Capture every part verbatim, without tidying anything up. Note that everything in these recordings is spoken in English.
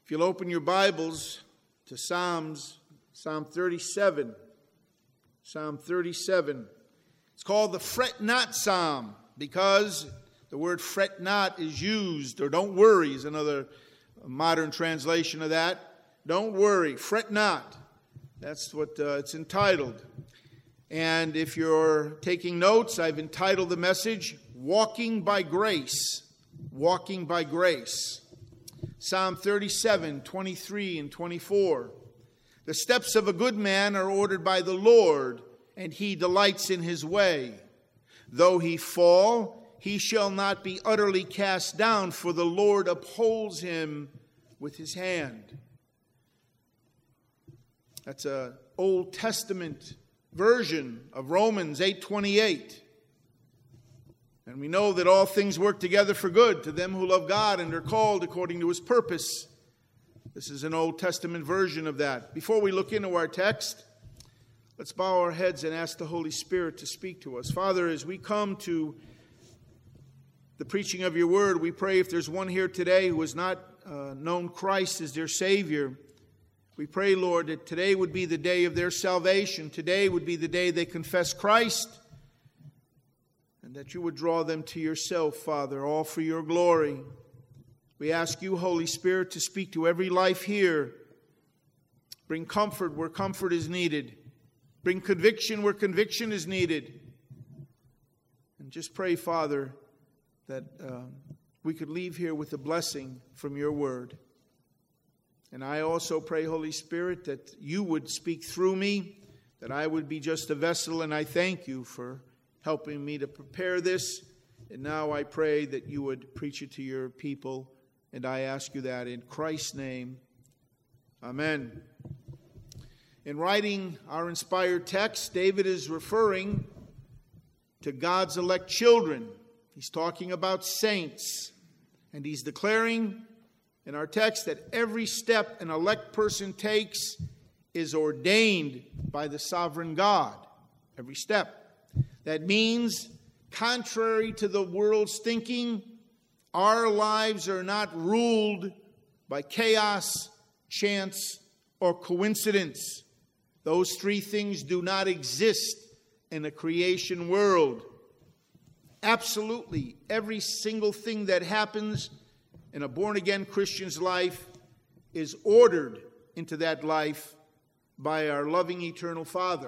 If you'll open your Bibles to Psalms, Psalm thirty-seven. Psalm thirty-seven. It's called the Fret Not Psalm because the word fret not is used, or don't worry is another modern translation of that. Don't worry, fret not. That's what uh, it's entitled. And if you're taking notes, I've entitled the message, Walking by Grace. Walking by Grace. Psalm thirty-seven, twenty-three and twenty-four. The steps of a good man are ordered by the Lord, and he delights in his way. Though he fall, he shall not be utterly cast down, for the Lord upholds him with his hand. That's an Old Testament version of Romans eight twenty-eight. And we know that all things work together for good to them who love God and are called according to his purpose. This is an Old Testament version of that. Before we look into our text, let's bow our heads and ask the Holy Spirit to speak to us. Father, as we come to the preaching of your word, we pray if there's one here today who has not uh, known Christ as their Savior, we pray, Lord, that today would be the day of their salvation. Today would be the day they confess Christ, and that you would draw them to yourself, Father, all for your glory. We ask you, Holy Spirit, to speak to every life here. Bring comfort where comfort is needed. Bring conviction where conviction is needed. And just pray, Father, that uh, we could leave here with a blessing from your word. And I also pray, Holy Spirit, that you would speak through me, that I would be just a vessel, and I thank you for helping me to prepare this. And now I pray that you would preach it to your people, and I ask you that in Christ's name. Amen. In writing our inspired text, David is referring to God's elect children. He's talking about saints, and he's declaring in our text that every step an elect person takes is ordained by the sovereign God. Every step. That means, contrary to the world's thinking, our lives are not ruled by chaos, chance, or coincidence. Those three things do not exist in a creation world. Absolutely, every single thing that happens in a born-again Christian's life is ordered into that life by our loving eternal Father.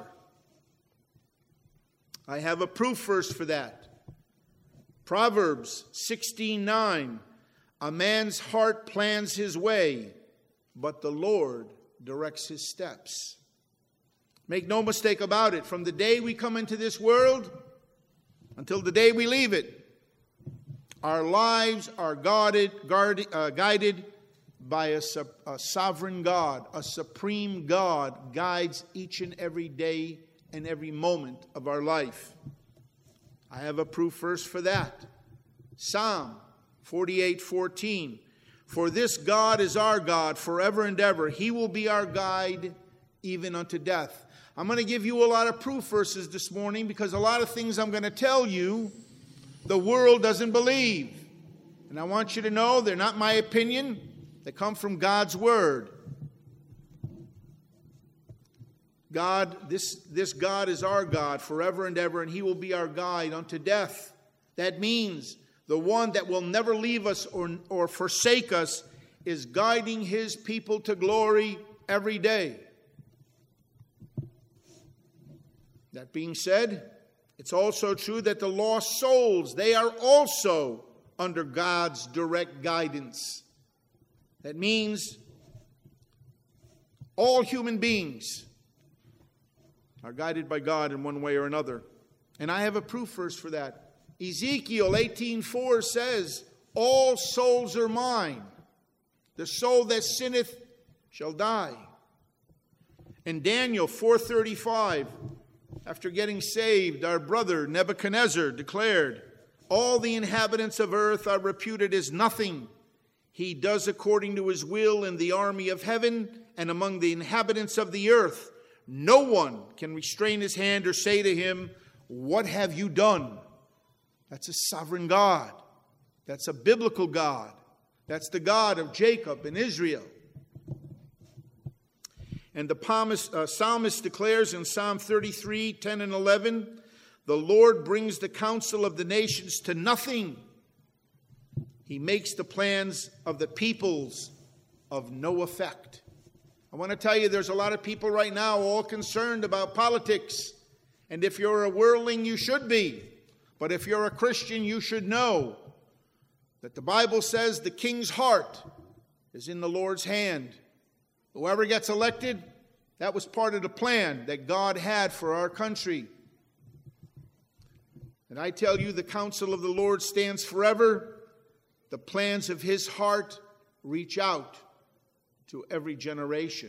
I have a proof verse for that. Proverbs sixteen nine. A man's heart plans his way, but the Lord directs his steps. Make no mistake about it. From the day we come into this world until the day we leave it, our lives are guarded, guarded, uh, guided by a, a sovereign God. A supreme God guides each and every day and every moment of our life. I have a proof verse for that. Psalm forty-eight fourteen. For this God is our God forever and ever. He will be our guide even unto death. I'm going to give you a lot of proof verses this morning because a lot of things I'm going to tell you the world doesn't believe. And I want you to know they're not my opinion. They come from God's word. God, this, this God is our God forever and ever, and he will be our guide unto death. That means the one that will never leave us or, or forsake us is guiding his people to glory every day. That being said, it's also true that the lost souls, they are also under God's direct guidance. That means all human beings are guided by God in one way or another. And I have a proof verse for that. Ezekiel eighteen four says, all souls are mine. The soul that sinneth shall die. And Daniel four thirty-five, after getting saved, our brother Nebuchadnezzar declared, all the inhabitants of earth are reputed as nothing. He does according to his will in the army of heaven and among the inhabitants of the earth. No one can restrain his hand or say to him, what have you done? That's a sovereign God. That's a biblical God. That's the God of Jacob and Israel. And the psalmist, uh, psalmist declares in Psalm thirty-three, ten and eleven, the Lord brings the counsel of the nations to nothing. He makes the plans of the peoples of no effect. I want to tell you, there's a lot of people right now all concerned about politics. And if you're a worldling, you should be. But if you're a Christian, you should know that the Bible says the king's heart is in the Lord's hand. Whoever gets elected, that was part of the plan that God had for our country. And I tell you, the counsel of the Lord stands forever. The plans of his heart reach out to every generation.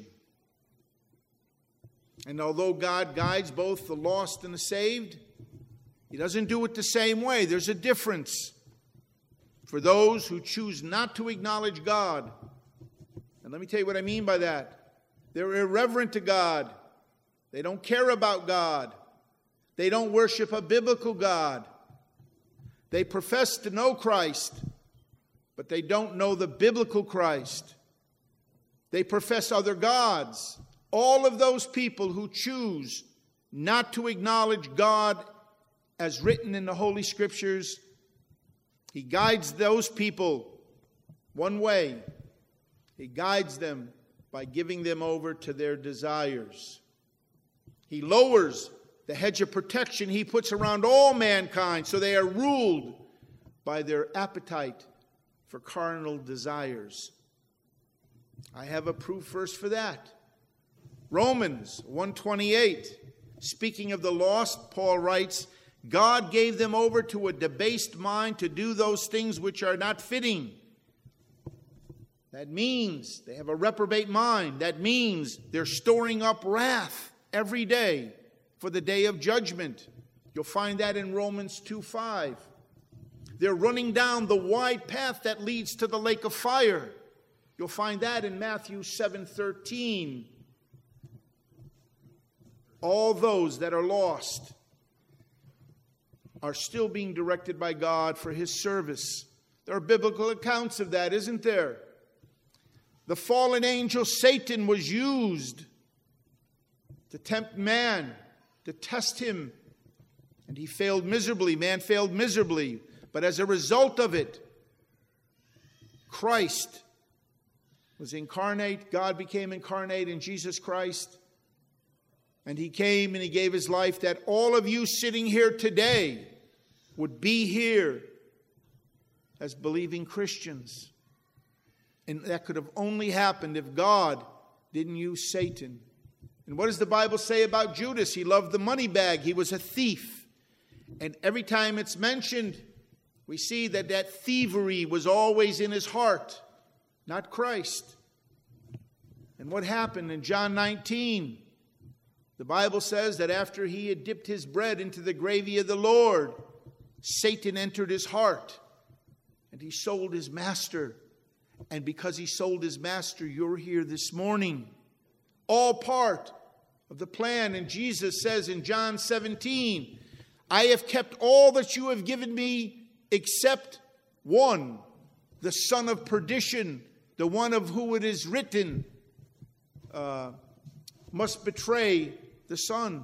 And although God guides both the lost and the saved, he doesn't do it the same way. There's a difference for those who choose not to acknowledge God. And let me tell you what I mean by that. They're irreverent to God. They don't care about God. They don't worship a biblical God. They profess to know Christ, but they don't know the biblical Christ. They profess other gods. All of those people who choose not to acknowledge God as written in the Holy Scriptures, he guides those people one way. He guides them by giving them over to their desires. He lowers the hedge of protection he puts around all mankind so they are ruled by their appetite for carnal desires. I have a proof verse for that. Romans one twenty-eight, speaking of the lost, Paul writes, God gave them over to a debased mind to do those things which are not fitting. That means they have a reprobate mind. That means they're storing up wrath every day for the day of judgment. You'll find that in Romans two five. They're running down the wide path that leads to the lake of fire. You'll find that in Matthew seven thirteen. All those that are lost are still being directed by God for his service. There are biblical accounts of that, isn't there? The fallen angel Satan was used to tempt man, to test him, and he failed miserably. Man failed miserably. But as a result of it, Christ was incarnate. God became incarnate in Jesus Christ. And he came and he gave his life that all of you sitting here today would be here as believing Christians. And that could have only happened if God didn't use Satan. And what does the Bible say about Judas? He loved the money bag. He was a thief. And every time it's mentioned, we see that that thievery was always in his heart, not Christ. And what happened in John nineteen? The Bible says that after he had dipped his bread into the gravy of the Lord, Satan entered his heart and he sold his master. And because he sold his master, you're here this morning. All part of the plan. And Jesus says in John seventeen, I have kept all that you have given me except one, the son of perdition, the one of who it is written, uh, must betray the Son.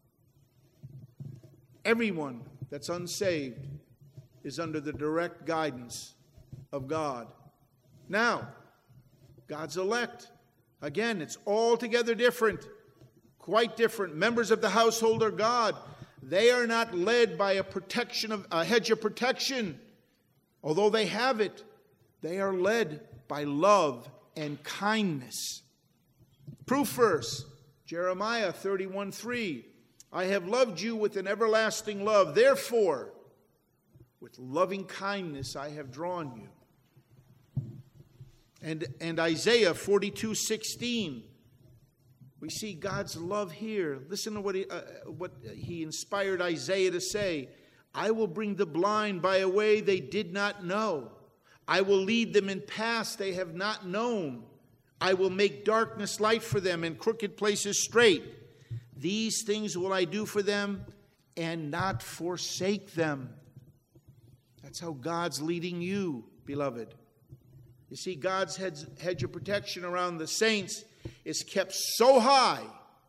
Everyone that's unsaved is under the direct guidance of God. Now, God's elect, again, it's altogether different, quite different. Members of the household of God, they are not led by a protection of a hedge of protection. Although they have it, they are led by love and kindness. Proof verse, Jeremiah thirty-one three. I have loved you with an everlasting love. Therefore, with loving kindness I have drawn you. And, and Isaiah forty-two sixteen. We see God's love here. Listen to what he, uh, what he inspired Isaiah to say. I will bring the blind by a way they did not know. I will lead them in paths they have not known. I will make darkness light for them and crooked places straight. These things will I do for them and not forsake them. That's how God's leading you, beloved. You see, God's hedge of protection around the saints is kept so high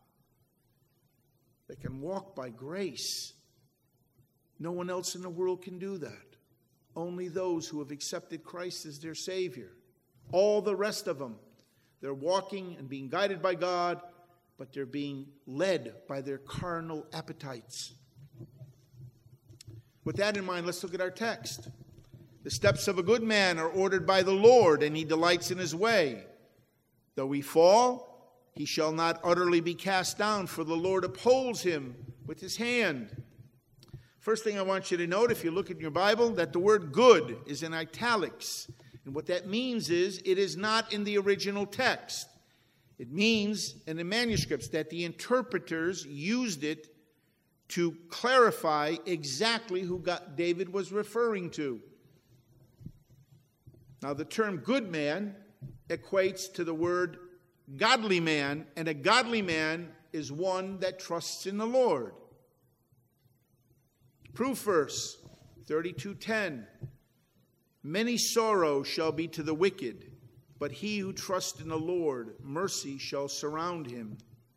they can walk by grace. No one else in the world can do that. Only those who have accepted Christ as their Savior. All the rest of them, they're walking and being guided by God, but they're being led by their carnal appetites. With that in mind, let's look at our text. The steps of a good man are ordered by the Lord, and he delights in his way. Though he fall, he shall not utterly be cast down, for the Lord upholds him with his hand. First thing I want you to note, if you look at your Bible, that the word good is in italics. And what that means is it is not in the original text. It means in the manuscripts that the interpreters used it to clarify exactly who God, David was referring to. Now, the term good man equates to the word godly man, and a godly man is one that trusts in the Lord. Proof verse thirty-two ten. Many sorrows shall be to the wicked, but he who trusts in the Lord, mercy shall surround him.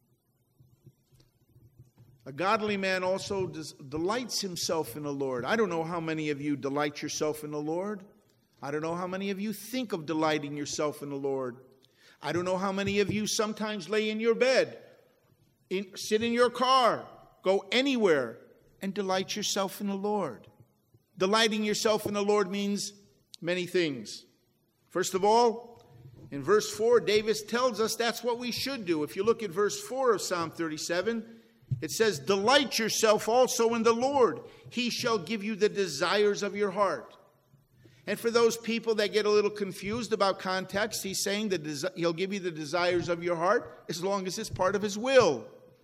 A godly man also des- delights himself in the Lord. I don't know how many of you delight yourself in the Lord. I don't know how many of you think of delighting yourself in the Lord. I don't know how many of you sometimes lay in your bed, in, sit in your car, go anywhere, and delight yourself in the Lord. Delighting yourself in the Lord means many things. First of all, in verse four, David tells us that's what we should do. If you look at verse four of Psalm thirty-seven, it says, delight yourself also in the Lord. He shall give you the desires of your heart. And for those people that get a little confused about context, he's saying that desi- he'll give you the desires of your heart as long as it's part of his will.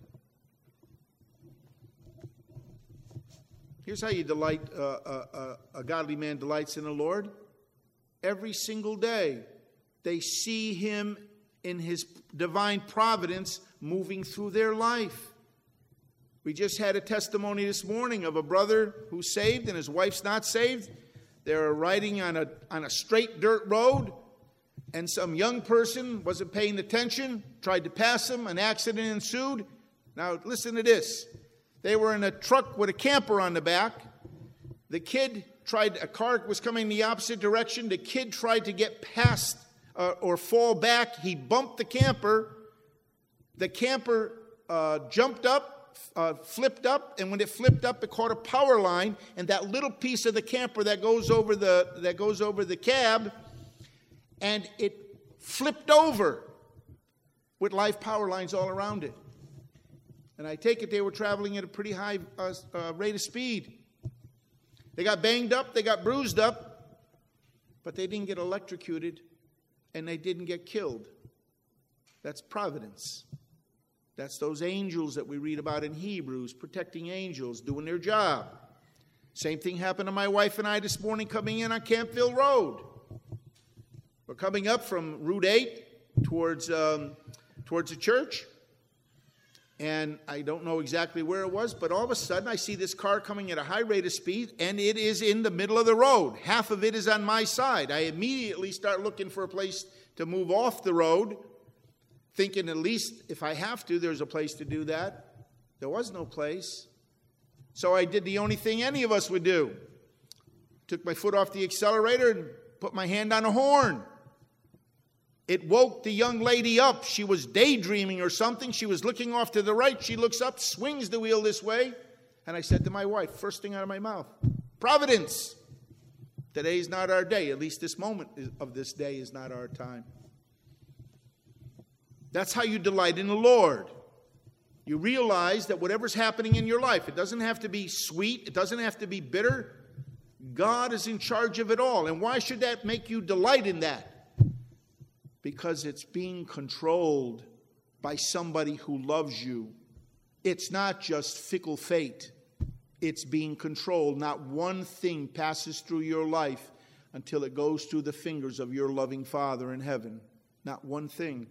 Here's how you delight, uh, uh, uh, a godly man delights in the Lord. Every single day, they see him in his divine providence moving through their life. We just had a testimony this morning of a brother who's saved and his wife's not saved. They're riding on a, on a straight dirt road, and some young person wasn't paying attention, tried to pass them, an accident ensued. Now, listen to this. They were in a truck with a camper on the back. The kid tried, a car was coming the opposite direction. The kid tried to get past uh, or fall back. He bumped the camper. The camper uh, jumped up, uh, flipped up, and when it flipped up, it caught a power line, and that little piece of the camper that goes over the that goes over the cab, and it flipped over with live power lines all around it. And I take it they were traveling at a pretty high uh, uh, rate of speed. They got banged up, they got bruised up, but they didn't get electrocuted, and they didn't get killed. That's providence. That's those angels that we read about in Hebrews, protecting angels, doing their job. Same thing happened to my wife and I this morning coming in on Campville Road. We're coming up from Route eight towards, um, towards the church. And I don't know exactly where it was, but all of a sudden I see this car coming at a high rate of speed, and it is in the middle of the road. Half of it is on my side. I immediately start looking for a place to move off the road, thinking at least if I have to, there's a place to do that. There was no place. So I did the only thing any of us would do. Took my foot off the accelerator and put my hand on a horn. It woke the young lady up. She was daydreaming or something. She was looking off to the right. She looks up, swings the wheel this way. And I said to my wife, first thing out of my mouth, providence. Today is not our day. At least this moment of this day is not our time. That's how you delight in the Lord. You realize that whatever's happening in your life, it doesn't have to be sweet. It doesn't have to be bitter. God is in charge of it all. And why should that make you delight in that? Because it's being controlled by somebody who loves you. It's not just fickle fate. It's being controlled. Not one thing passes through your life until it goes through the fingers of your loving Father in heaven. Not one thing.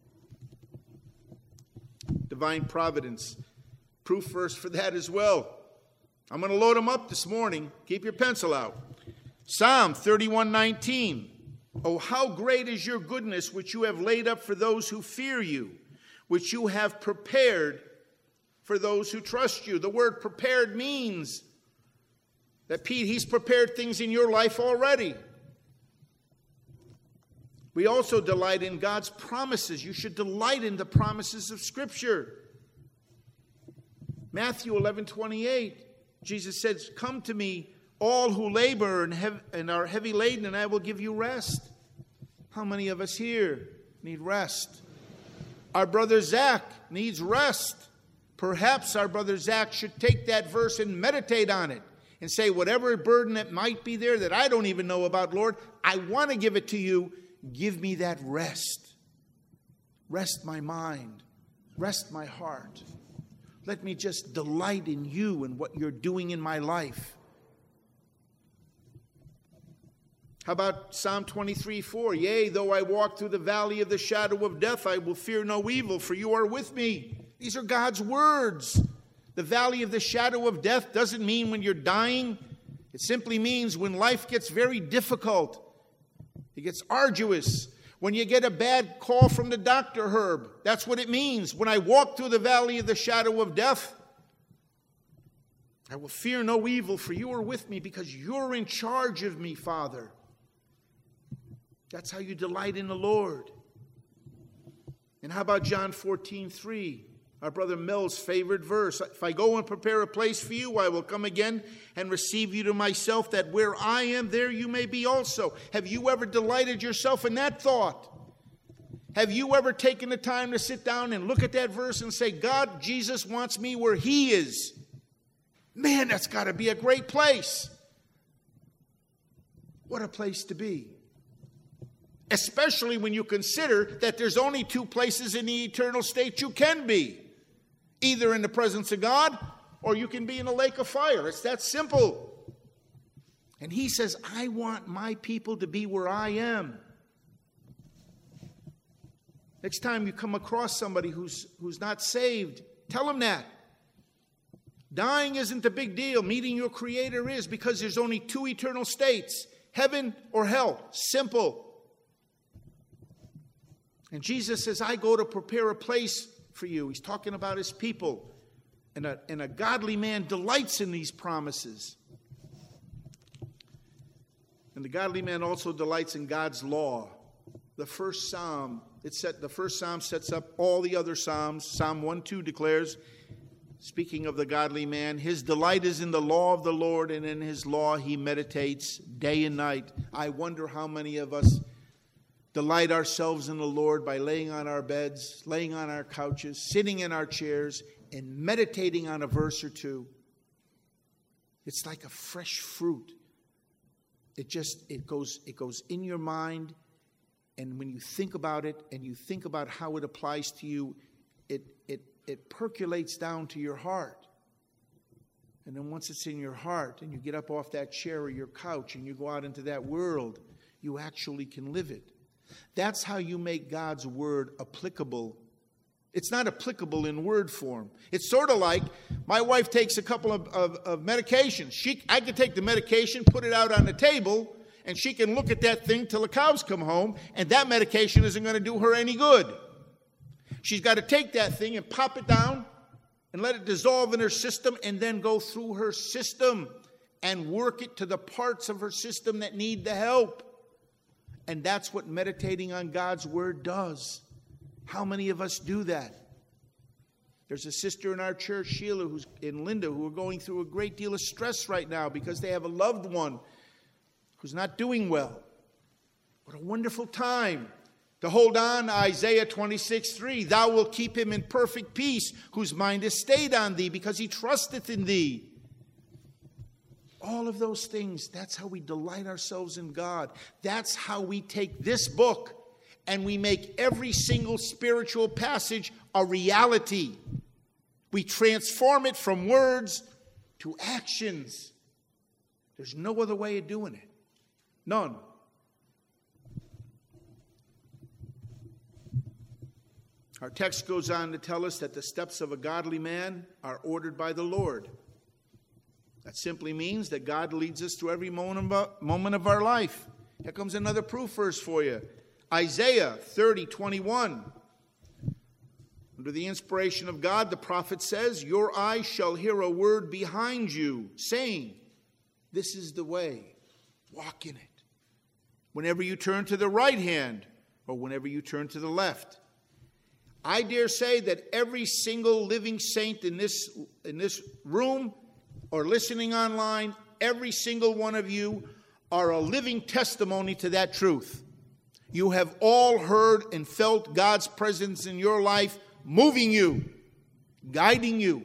Divine providence. Proof verse for that as well. I'm going to load them up this morning. Keep your pencil out. Psalm thirty-one nineteen. Oh, how great is your goodness, which you have laid up for those who fear you, which you have prepared for those who trust you. The word prepared means that, Pete, he's prepared things in your life already. We also delight in God's promises. You should delight in the promises of Scripture. Matthew eleven twenty-eight, Jesus says, "Come to me, all who labor and, have, and are heavy laden, and I will give you rest." How many of us here need rest? Our brother Zach needs rest. Perhaps our brother Zach should take that verse and meditate on it and say, whatever burden that might be there that I don't even know about, Lord, I want to give it to you. Give me that rest. Rest my mind. Rest my heart. Let me just delight in you and what you're doing in my life. How about Psalm twenty-three four? Yea, though I walk through the valley of the shadow of death, I will fear no evil, for you are with me. These are God's words. The valley of the shadow of death doesn't mean when you're dying. It simply means when life gets very difficult. It gets arduous. When you get a bad call from the doctor, Herb, that's what it means. When I walk through the valley of the shadow of death, I will fear no evil, for you are with me, because you're in charge of me, Father. That's how you delight in the Lord. And how about John fourteen three? Our brother Mel's favorite verse. If I go and prepare a place for you, I will come again and receive you to myself, that where I am, there you may be also. Have you ever delighted yourself in that thought? Have you ever taken the time to sit down and look at that verse and say, God, Jesus wants me where he is? Man, that's got to be a great place. What a place to be. Especially when you consider that there's only two places in the eternal state you can be. Either in the presence of God, or you can be in a lake of fire. It's that simple. And he says, I want my people to be where I am. Next time you come across somebody who's, who's not saved, tell them that. Dying isn't a big deal. Meeting your Creator is, because there's only two eternal states, heaven or hell. Simple. And Jesus says, I go to prepare a place for you. He's talking about his people. And a, and a godly man delights in these promises. And the godly man also delights in God's law. The first psalm, it set, the first psalm sets up all the other psalms. Psalm one two declares, speaking of the godly man, his delight is in the law of the Lord, and in his law he meditates day and night. I wonder how many of us delight ourselves in the Lord by laying on our beds, laying on our couches, sitting in our chairs, and meditating on a verse or two. It's like a fresh fruit. It just, it goes, it goes in your mind, and when you think about it, and you think about how it applies to you, it, it, it percolates down to your heart. And then once it's in your heart, and you get up off that chair or your couch, and you go out into that world, you actually can live it. That's how you make God's word applicable. It's not applicable in word form. It's sort of like my wife takes a couple of, of, of medications. She, I can take the medication, put it out on the table, and she can look at that thing till the cows come home, and that medication isn't going to do her any good. She's got to take that thing and pop it down and let it dissolve in her system, and then go through her system and work it to the parts of her system that need the help. And that's what meditating on God's word does. How many of us do that? There's a sister in our church, Sheila, who's in Linda, who are going through a great deal of stress right now because they have a loved one who's not doing well. What a wonderful time to hold on to Isaiah twenty-six three. Thou wilt keep him in perfect peace, whose mind is stayed on thee, because he trusteth in thee. All of those things, that's how we delight ourselves in God. That's how we take this book and we make every single spiritual passage a reality. We transform it from words to actions. There's no other way of doing it. None. Our text goes on to tell us that the steps of a godly man are ordered by the Lord. That simply means that God leads us through every moment of our life. Here comes another proof verse for you. Isaiah thirty twenty-one. Under the inspiration of God, the prophet says, your eyes shall hear a word behind you, saying, this is the way, walk in it. Whenever you turn to the right hand, or whenever you turn to the left. I dare say that every single living saint in this, in this room, or listening online, every single one of you are a living testimony to that truth. You have all heard and felt God's presence in your life, moving you, guiding you.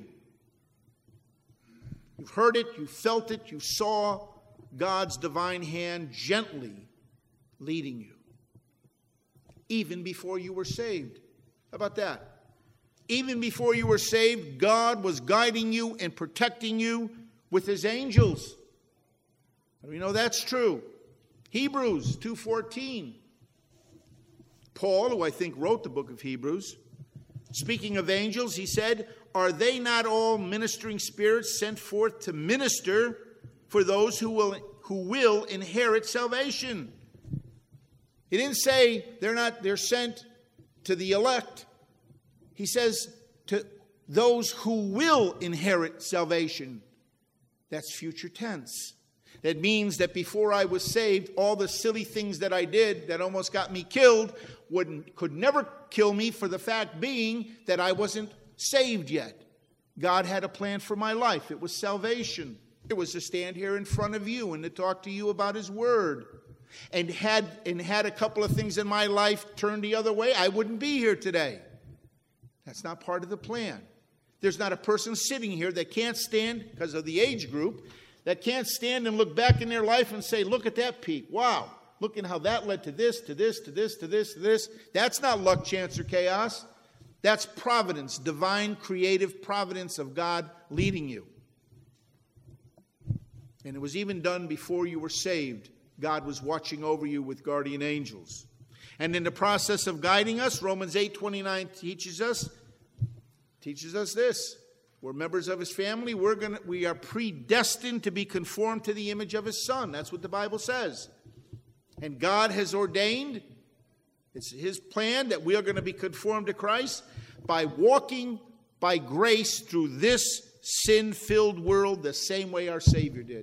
You've heard it, you felt it, you saw God's divine hand gently leading you. Even before you were saved. How about that? Even before you were saved, God was guiding you and protecting you with his angels. We know that's true. Hebrews two fourteen. Paul, who I think wrote the book of Hebrews, speaking of angels, he said, are they not all ministering spirits sent forth to minister for those who will, who will inherit salvation? He didn't say they're not, they're sent to the elect. He says to those who will inherit salvation. That's future tense. That means that before I was saved, all the silly things that I did that almost got me killed wouldn't, could never kill me, for the fact being that I wasn't saved yet. God had a plan for my life. It was salvation. It was to stand here in front of you and to talk to you about his word. And had, and had a couple of things in my life turned the other way, I wouldn't be here today. That's not part of the plan. There's not a person sitting here that can't stand, because of the age group, that can't stand and look back in their life and say, look at that peak. Wow, look at how that led to this, to this, to this, to this, to this. That's not luck, chance, or chaos. That's providence, divine, creative providence of God leading you. And it was even done before you were saved. God was watching over you with guardian angels. And in the process of guiding us, Romans eight twenty-nine teaches us, teaches us this. We're members of his family. We're gonna, we are predestined to be conformed to the image of his Son. That's what the Bible says. And God has ordained, it's his plan, that we are going to be conformed to Christ by walking by grace through this sin-filled world the same way our Savior did.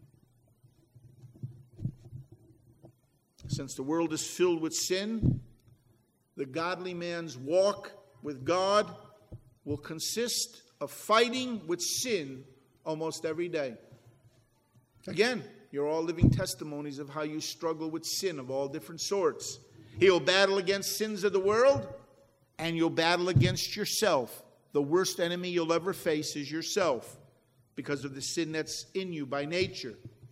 Since the world is filled with sin, the godly man's walk with God will consist of fighting with sin almost every day. Again, you're all living testimonies of how you struggle with sin of all different sorts. He'll battle against sins of the world, and you'll battle against yourself. The worst enemy you'll ever face is yourself, because of the sin that's in you by nature.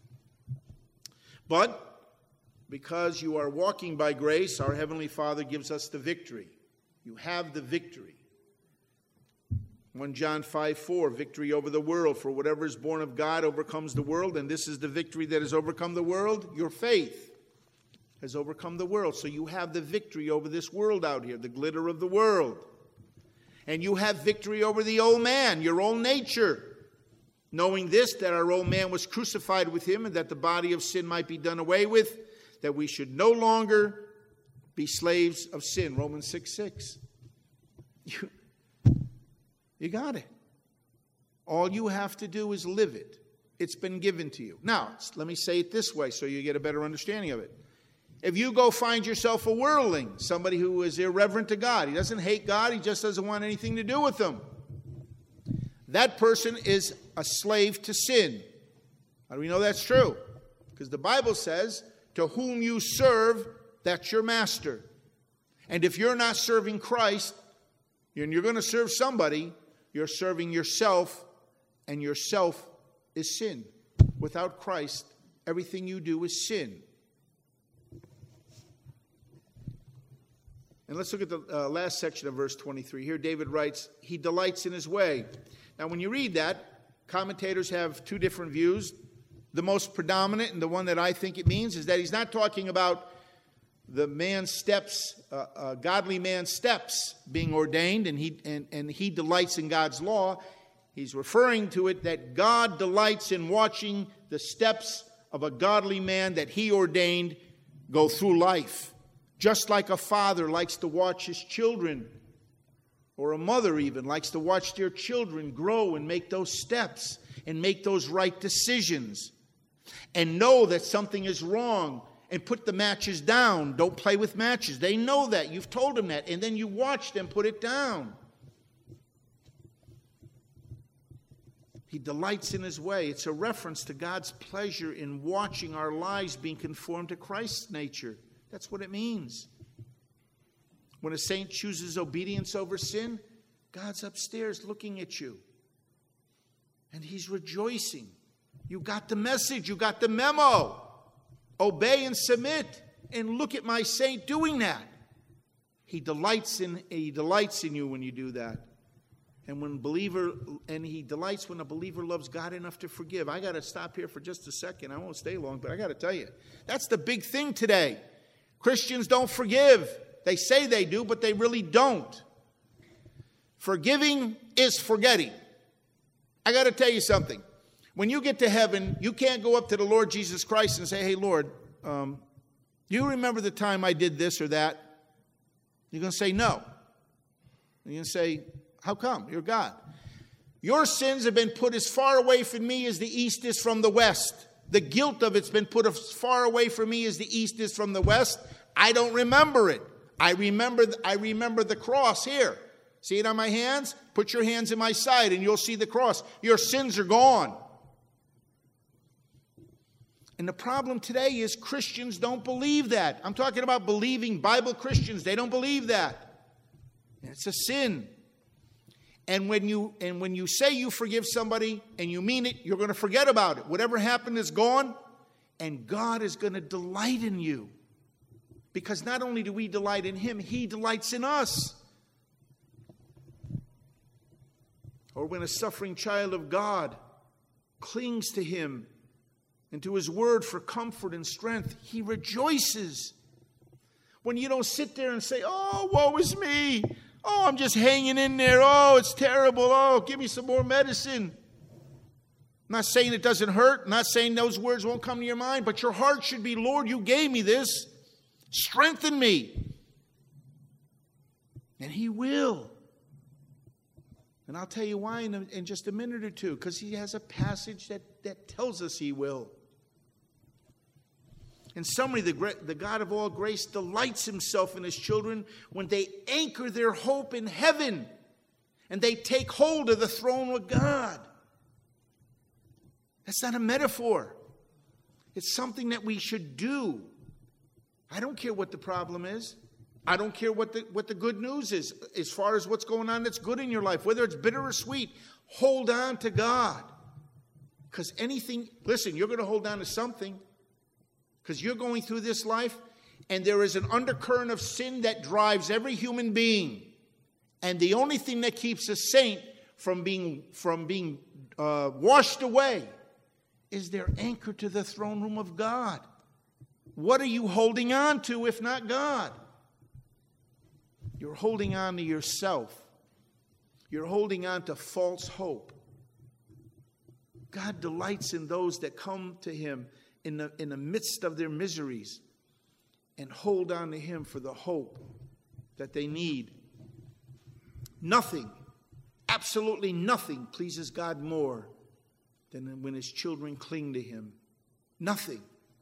But because you are walking by grace, our Heavenly Father gives us the victory. You have the victory. First John five four, victory over the world. For whatever is born of God overcomes the world, and this is the victory that has overcome the world. Your faith has overcome the world. So you have the victory over this world out here, the glitter of the world. And you have victory over the old man, your old nature. Knowing this, that our old man was crucified with him, and that the body of sin might be done away with, that we should no longer be slaves of sin. Romans six six. You, you got it. All you have to do is live it. It's been given to you. Now, let me say it this way so you get a better understanding of it. If you go find yourself a worldling, somebody who is irreverent to God, he doesn't hate God, he just doesn't want anything to do with him. That person is a slave to sin. How do we know that's true? Because the Bible says, to whom you serve, that's your master. And if you're not serving Christ, and you're going to serve somebody, you're serving yourself, and yourself is sin. Without Christ, everything you do is sin. And let's look at the uh, last section of verse twenty-three. Here David writes, he delights in his way. Now when you read that, commentators have two different views. The most predominant, and the one that I think it means, is that he's not talking about the man's steps, uh, uh, godly man's steps being ordained, and he, and, and he delights in God's law. He's referring to it that God delights in watching the steps of a godly man that he ordained go through life, just like a father likes to watch his children, or a mother even likes to watch their children grow and make those steps and make those right decisions and know that something is wrong and put the matches down. Don't play with matches. They know that. You've told them that. And then you watch them put it down. He delights in his way. It's a reference to God's pleasure in watching our lives being conformed to Christ's nature. That's what it means. When a saint chooses obedience over sin, God's upstairs looking at you. And he's rejoicing. You got the message. You got the memo. Obey and submit. And look at my saint doing that. He delights in, he delights in you when you do that. And when believer, and he delights when a believer loves God enough to forgive. I got to stop here for just a second. I won't stay long, but I got to tell you, that's the big thing today. Christians don't forgive. They say they do, but they really don't. Forgiving is forgetting. I got to tell you something. When you get to heaven, you can't go up to the Lord Jesus Christ and say, hey, Lord, um, do you remember the time I did this or that? You're going to say no. You're going to say, how come? You're God. Your sins have been put as far away from me as the east is from the west. The guilt of it's been put as far away from me as the east is from the west. I don't remember it. I remember, I remember the cross here. See it on my hands? Put your hands in my side and you'll see the cross. Your sins are gone. And the problem today is Christians don't believe that. I'm talking about believing Bible Christians. They don't believe that. And it's a sin. And when you and when you say you forgive somebody and you mean it, you're going to forget about it. Whatever happened is gone, and God is going to delight in you. Because not only do we delight in him, he delights in us. Or when a suffering child of God clings to him and to his word for comfort and strength, he rejoices. When you don't sit there and say, oh, woe is me. Oh, I'm just hanging in there. Oh, it's terrible. Oh, give me some more medicine. I'm not saying it doesn't hurt. I'm not saying those words won't come to your mind. But your heart should be, Lord, you gave me this. Strengthen me. And he will. And I'll tell you why in, a, in just a minute or two. Because he has a passage that, that tells us he will. In summary, the, the God of all grace delights himself in his children when they anchor their hope in heaven and they take hold of the throne of God. That's not a metaphor. It's something that we should do. I don't care what the problem is. I don't care what the, what the good news is as far as what's going on that's good in your life, whether it's bitter or sweet. Hold on to God. Because anything, listen, you're going to hold on to something. Because you're going through this life, and there is an undercurrent of sin that drives every human being. And the only thing that keeps a saint from being, from being uh, washed away is their anchor to the throne room of God. What are you holding on to if not God? You're holding on to yourself. You're holding on to false hope. God delights in those that come to him In the, in the midst of their miseries and hold on to him for the hope that they need. Nothing, absolutely nothing pleases God more than when his children cling to him. Nothing.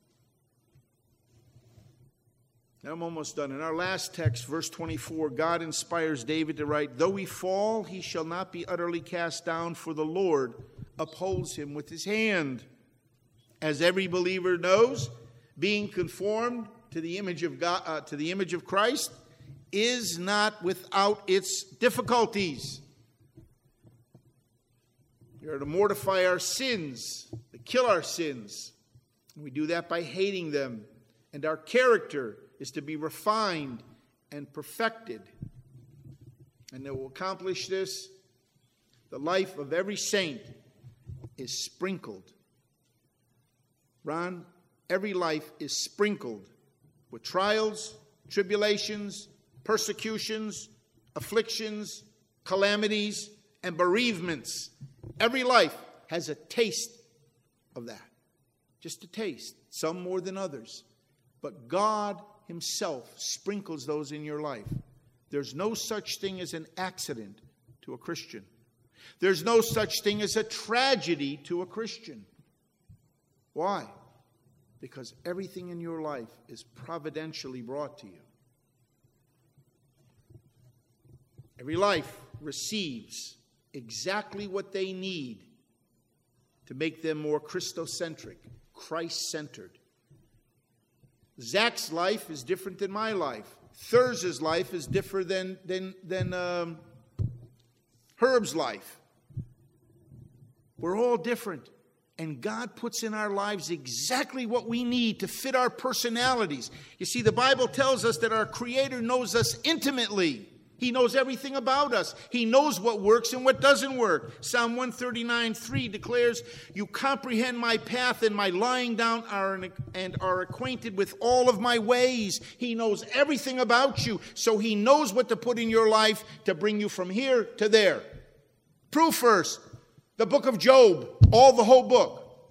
Now I'm almost done. In our last text, verse twenty-four, God inspires David to write, though he fall, he shall not be utterly cast down, for the Lord upholds him with his hand. As every believer knows, being conformed to the image of God, uh, to the image of Christ, is not without its difficulties. We are to mortify our sins, to kill our sins. We do that by hating them. And our character is to be refined and perfected. And that will accomplish this. The life of every saint is sprinkled. Ron, every life is sprinkled with trials, tribulations, persecutions, afflictions, calamities, and bereavements. Every life has a taste of that. Just a taste. Some more than others. but God himself sprinkles those in your life. There's no such thing as an accident to a Christian. There's no such thing as a tragedy to a Christian. Why? Because everything in your life is providentially brought to you. Every life receives exactly what they need to make them more Christocentric, Christ-centered. Zach's life is different than my life. Thurs's life is different than, than, than um, Herb's life. We're all different. And God puts in our lives exactly what we need to fit our personalities. You see, the Bible tells us that our Creator knows us intimately. He knows everything about us. He knows what works and what doesn't work. Psalm one thirty-nine three declares, "You comprehend my path and my lying down are and are acquainted with all of my ways." He knows everything about you, so he knows what to put in your life to bring you from here to there. Proof first, the book of Job, all the whole book.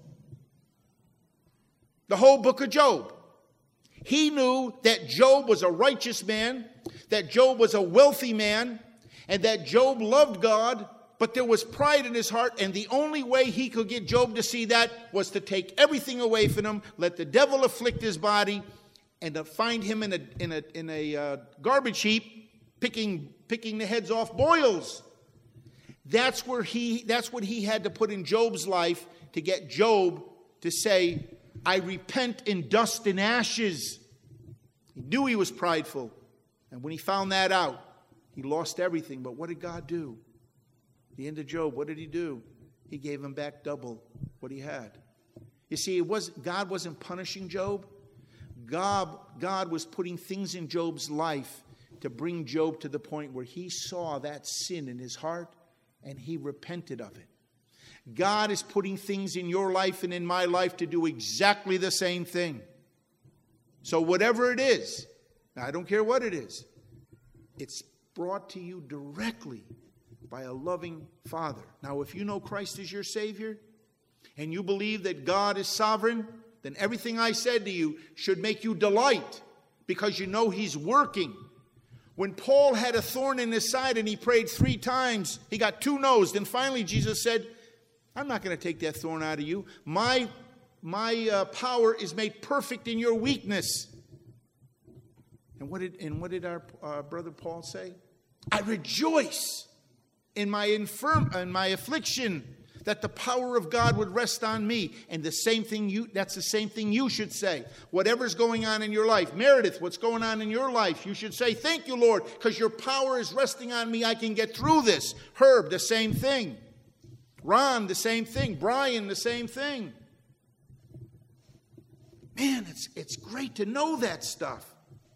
The whole book of Job. He knew that Job was a righteous man, that Job was a wealthy man, and that Job loved God, but there was pride in his heart, and the only way he could get Job to see that was to take everything away from him, let the devil afflict his body, and to find him in a in a in a uh, garbage heap, picking picking the heads off boils. That's where he that's what he had to put in Job's life to get Job to say, "I repent in dust and ashes." He knew he was prideful. And when he found that out, he lost everything. But what did God do? At the end of Job, what did he do? He gave him back double what he had. You see, it was, God wasn't punishing Job. God, God was putting things in Job's life to bring Job to the point where he saw that sin in his heart and he repented of it. God is putting things in your life and in my life to do exactly the same thing. So whatever it is, I don't care what it is, it's brought to you directly by a loving Father. Now, if you know Christ as your Savior and you believe that God is sovereign, then everything I said to you should make you delight because you know He's working. When Paul had a thorn in his side and he prayed three times, he got two no's. Then finally Jesus said, "I'm not going to take that thorn out of you. My, my uh, power is made perfect in your weakness." And what did, and what did our uh, brother Paul say? "I rejoice in my infirm, in my affliction, that the power of God would rest on me." And the same thing you, that's the same thing you should say. Whatever's going on in your life. Meredith, what's going on in your life? You should say, "Thank you, Lord, because your power is resting on me. I can get through this." Herb, the same thing. Ron, the same thing. Brian, the same thing. Man, it's, it's great to know that stuff.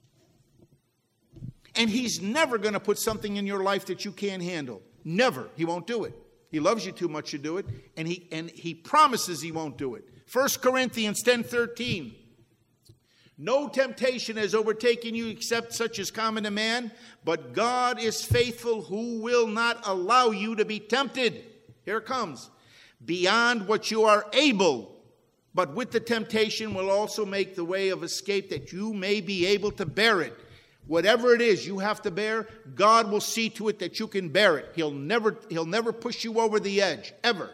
And He's never going to put something in your life that you can't handle. Never. He won't do it. He loves you too much to do it. And he, and he promises He won't do it. First Corinthians ten thirteen. "No temptation has overtaken you except such as common to man. But God is faithful, who will not allow you to be tempted." Here it comes. "Beyond what you are able, but with the temptation will also make the way of escape that you may be able to bear it." Whatever it is you have to bear, God will see to it that you can bear it. He'll never, he'll never push you over the edge, ever.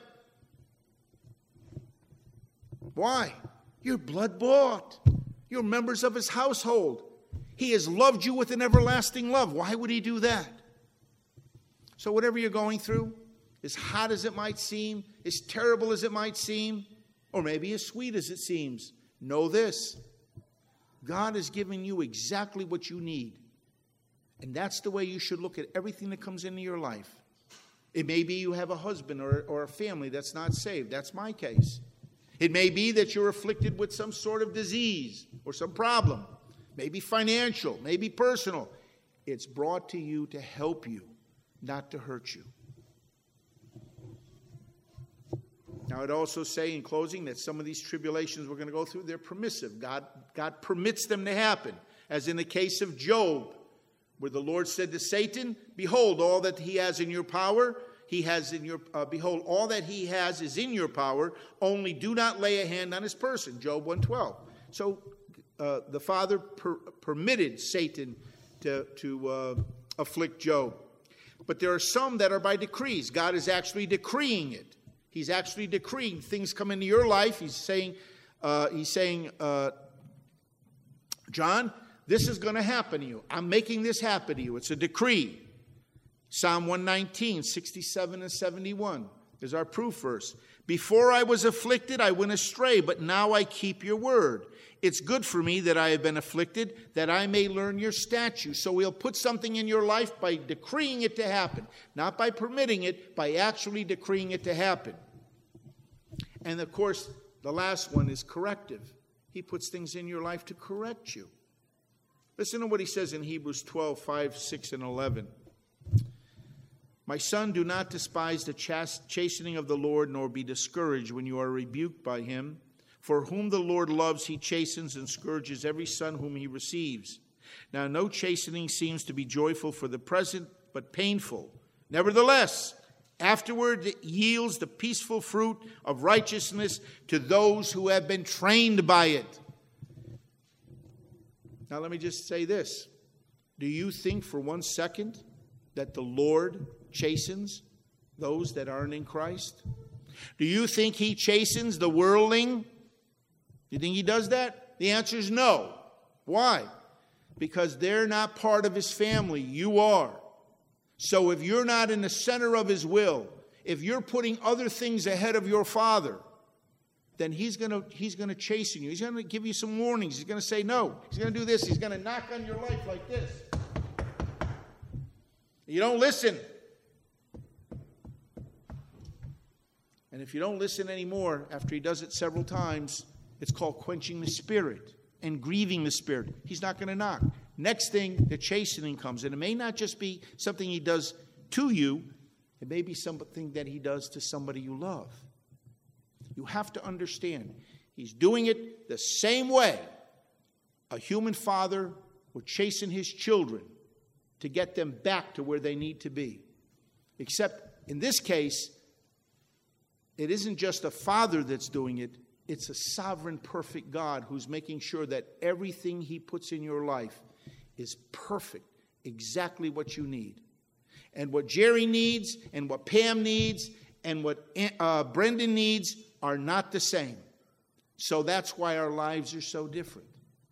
Why? You're blood bought. You're members of His household. He has loved you with an everlasting love. Why would He do that? So whatever you're going through, as hot as it might seem, as terrible as it might seem, or maybe as sweet as it seems, know this: God has given you exactly what you need. And that's the way you should look at everything that comes into your life. It may be you have a husband or, or a family that's not saved. That's my case. It may be that you're afflicted with some sort of disease or some problem. Maybe financial, maybe personal. It's brought to you to help you, not to hurt you. Now, I'd also say in closing that some of these tribulations we're going to go through, they're permissive. God, God permits them to happen, as in the case of Job, where the Lord said to Satan, "Behold, all that he has in your power, he has in your uh, behold, all that he has is in your power. Only do not lay a hand on his person." Job one twelve. So uh, the Father per- permitted Satan to, to uh, afflict Job. But there are some that are by decrees. God is actually decreeing it. He's actually decreeing things come into your life. He's saying, uh, he's saying, uh, John, this is going to happen to you. I'm making this happen to you. It's a decree. Psalm one nineteen, sixty-seven and seventy-one is our proof verse. Before I was afflicted, I went astray, but now I keep your word. It's good for me that I have been afflicted, that I may learn your statutes. So he'll put something in your life by decreeing it to happen, not by permitting it, by actually decreeing it to happen. And of course, the last one is corrective. He puts things in your life to correct you. Listen to what he says in Hebrews twelve, five, six, and eleven. My son, do not despise the chastening of the Lord, nor be discouraged when you are rebuked by him. For whom the Lord loves, he chastens and scourges every son whom he receives. Now, no chastening seems to be joyful for the present, but painful. Nevertheless, afterward it yields the peaceful fruit of righteousness to those who have been trained by it. Now, let me just say this. Do you think for one second that the Lord chastens those that aren't in Christ? Do you think he chastens the worldling? Do you think he does that? The answer is no. Why? Because they're not part of his family. You are. So if you're not in the center of his will, if you're putting other things ahead of your Father, then he's going to he's going to chasten you. He's going to give you some warnings. He's going to say no. He's going to do this. He's going to knock on your life like this. You don't listen. And if you don't listen anymore, after he does it several times, it's called quenching the Spirit and grieving the Spirit. He's not going to knock. Next thing, the chastening comes. And it may not just be something he does to you. It may be something that he does to somebody you love. You have to understand, he's doing it the same way a human father would chasten his children to get them back to where they need to be. Except in this case, it isn't just a father that's doing it. It's a sovereign, perfect God who's making sure that everything he puts in your life is perfect, exactly what you need. And what Jerry needs and what Pam needs and what uh, Brendan needs are not the same. So that's why our lives are so different.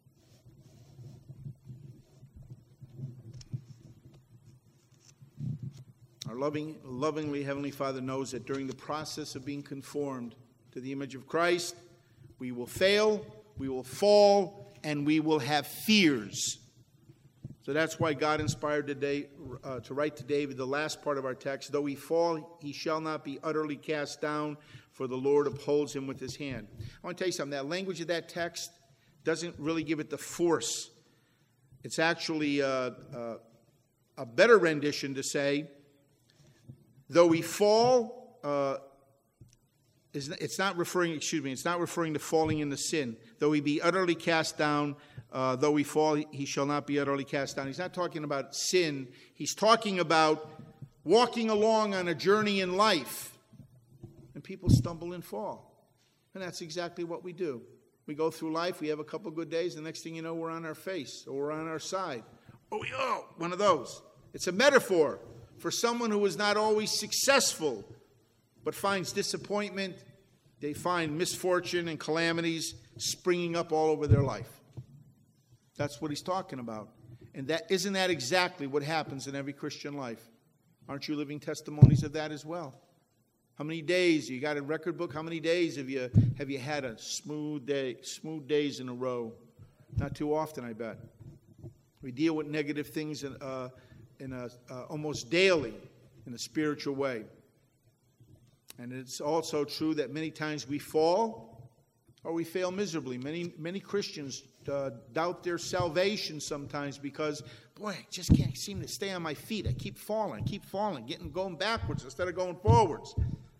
Our loving, lovingly Heavenly Father knows that during the process of being conformed to the image of Christ, we will fail, we will fall, and we will have fears. So that's why God inspired today uh, to write to David the last part of our text, though he fall, he shall not be utterly cast down, for the Lord upholds him with his hand. I want to tell you something. That language of that text doesn't really give it the force. It's actually uh, uh, a better rendition to say, though we fall, uh, it's not referring, excuse me, it's not referring to falling into sin. Though he be utterly cast down, uh, though we fall, he shall not be utterly cast down. He's not talking about sin. He's talking about walking along on a journey in life. And people stumble and fall. And that's exactly what we do. We go through life, we have a couple good days, the next thing you know, we're on our face or we're on our side. Oh, oh, one of those. It's a metaphor for someone who is not always successful, but finds disappointment. They find misfortune and calamities springing up all over their life. That's what he's talking about. And that isn't that exactly what happens in every Christian life? Aren't you living testimonies of that as well? How many days, you got a record book, how many days have you have you had a smooth day, smooth days in a row? Not too often, I bet. We deal with negative things in, uh, in a, uh, almost daily in a spiritual way. And it's also true that many times we fall or we fail miserably. Many many Christians uh, doubt their salvation sometimes because, boy, I just can't seem to stay on my feet. I keep falling, I keep falling, getting going backwards instead of going forwards.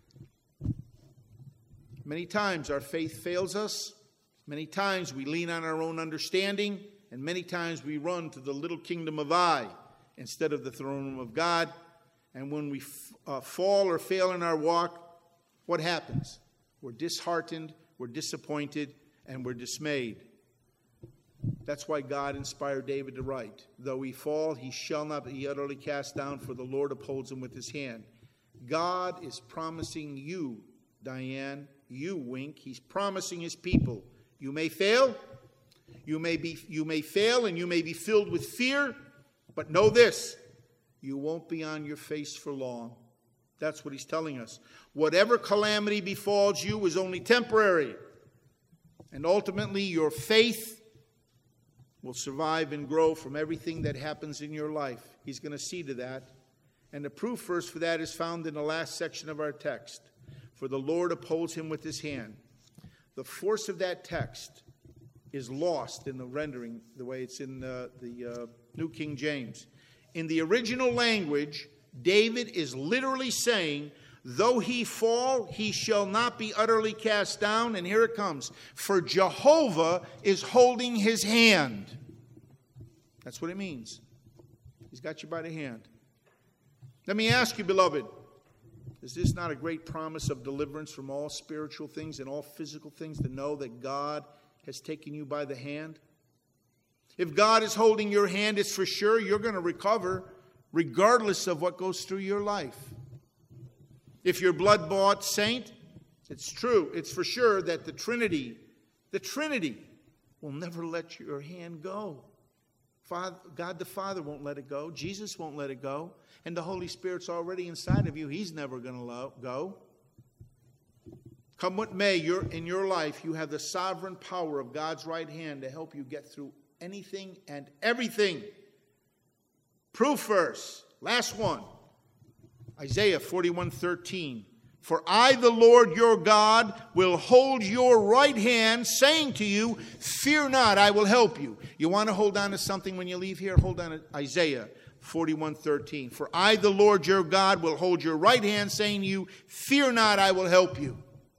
Many times our faith fails us. Many times we lean on our own understanding. And many times we run to the little kingdom of I instead of the throne room of God. And when we f- uh, fall or fail in our walk, what happens? We're disheartened, we're disappointed, and we're dismayed. That's why God inspired David to write, though he fall, he shall not be utterly cast down, for the Lord upholds him with his hand. God is promising you, Diane, you, Wink, he's promising his people. You may fail, you may be, you may fail, and you may be filled with fear, but know this, you won't be on your face for long. That's what he's telling us. Whatever calamity befalls you is only temporary, and ultimately your faith will survive and grow from everything that happens in your life. He's going to see to that. And the proof verse for that is found in the last section of our text. For the Lord upholds him with his hand. The force of that text is lost in the rendering, the way it's in the, the uh, New King James. In the original language, David is literally saying, though he fall, he shall not be utterly cast down. And here it comes. For Jehovah is holding his hand. That's what it means. He's got you by the hand. Let me ask you, beloved, is this not a great promise of deliverance from all spiritual things and all physical things, to know that God has taken you by the hand? If God is holding your hand, it's for sure you're going to recover regardless of what goes through your life. If you're blood-bought saint, it's true, it's for sure that the Trinity, the Trinity will never let your hand go. Father, God the Father won't let it go. Jesus won't let it go. And the Holy Spirit's already inside of you. He's never going to go. Come what may, you're, in your life, you have the sovereign power of God's right hand to help you get through anything and everything. Proof verse, last one. Isaiah forty-one thirteen. For I, the Lord your God, will hold your right hand, saying to you, fear not, I will help you. You want to hold on to something when you leave here? Hold on to Isaiah forty-one thirteen. For I, the Lord your God, will hold your right hand, saying to you, fear not, I will help you.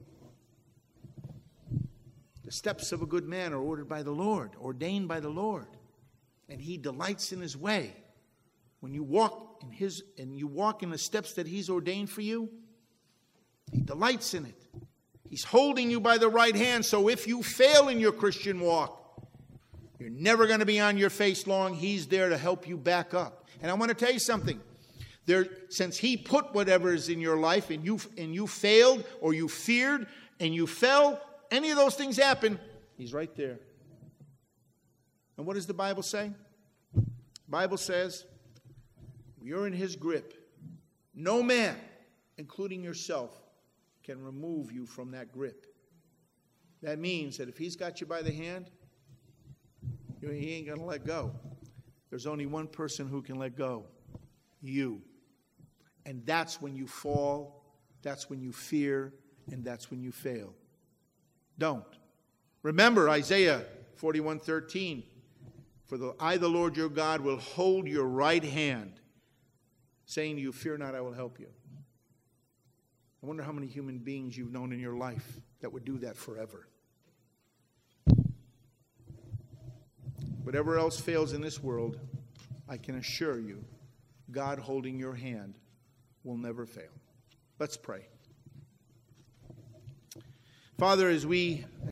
The steps of a good man are ordered by the Lord, ordained by the Lord. And he delights in his way. When you walk in his, and you walk in the steps that he's ordained for you, he delights in it. He's holding you by the right hand, so if you fail in your Christian walk, you're never going to be on your face long. He's there to help you back up. And I want to tell you something. There, since he put whatever is in your life, and you and you failed, or you feared, and you fell, any of those things happen, he's right there. And what does the Bible say? The Bible says, you're in his grip. No man, including yourself, can remove you from that grip. That means that if he's got you by the hand, he ain't going to let go. There's only one person who can let go. You. And that's when you fall, that's when you fear, and that's when you fail. Don't. Remember Isaiah forty-one thirteen. For the, I, the Lord your God, will hold your right hand, saying to you, fear not, I will help you. I wonder how many human beings you've known in your life that would do that forever. Whatever else fails in this world, I can assure you, God holding your hand will never fail. Let's pray. Father, as we